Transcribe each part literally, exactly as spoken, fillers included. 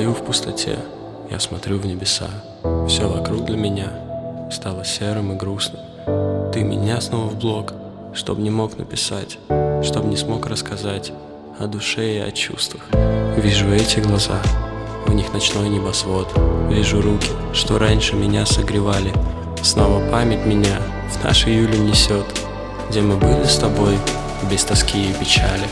стою в пустоте, я смотрю в небеса. Все вокруг для меня стало серым и грустным. Ты меня снова в блог, чтоб не мог написать, чтоб не смог рассказать о душе и о чувствах. Вижу эти глаза, в них ночной небосвод. Вижу руки, что раньше меня согревали. Снова память меня в наш июль несет, где мы были с тобой без тоски и печали.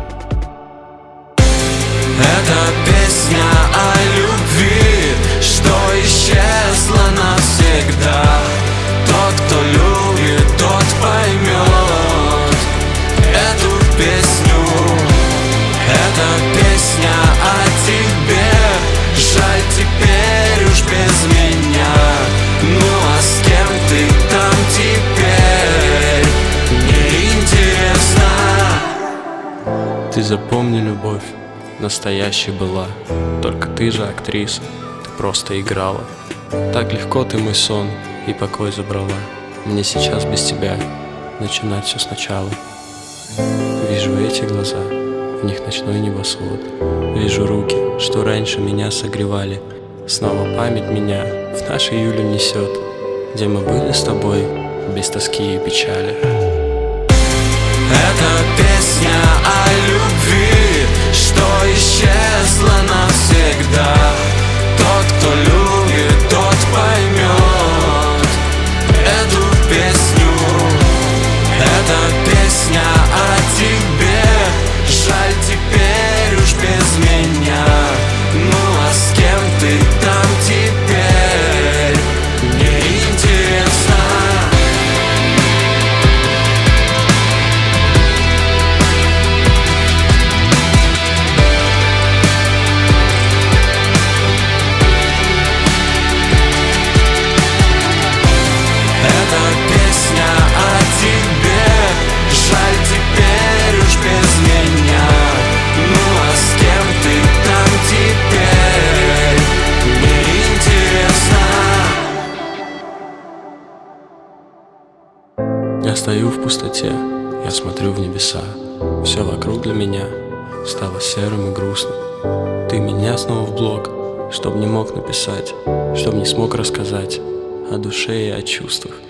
Это песня о любви, что исчезла навсегда. Тот, кто любит, тот поймет эту песню. Это песня о тебе, жаль теперь уж без меня. Ну а с кем ты там теперь, мне интересно. Ты запомни, любовь настоящей была, только ты же актриса, ты просто играла. Так легко ты мой сон и покой забрала. Мне сейчас без тебя начинать все сначала. Вижу эти глаза, в них ночной небосвод. Вижу руки, что раньше меня согревали. Снова память меня в наш июль несет, где мы были с тобой без тоски и печали. Это песня о любви, что исчезла навсегда. Тот, кто любит, тот поймет эту песню. Это песня о тебе, жаль теперь уж без меня. Ну а с кем ты там теперь, мне интересно. Я стою в пустоте, я смотрю в небеса. Все вокруг для меня стало серым и грустным. Ты меня снова в блог, чтоб не мог написать, чтоб не смог рассказать о душе и о чувствах.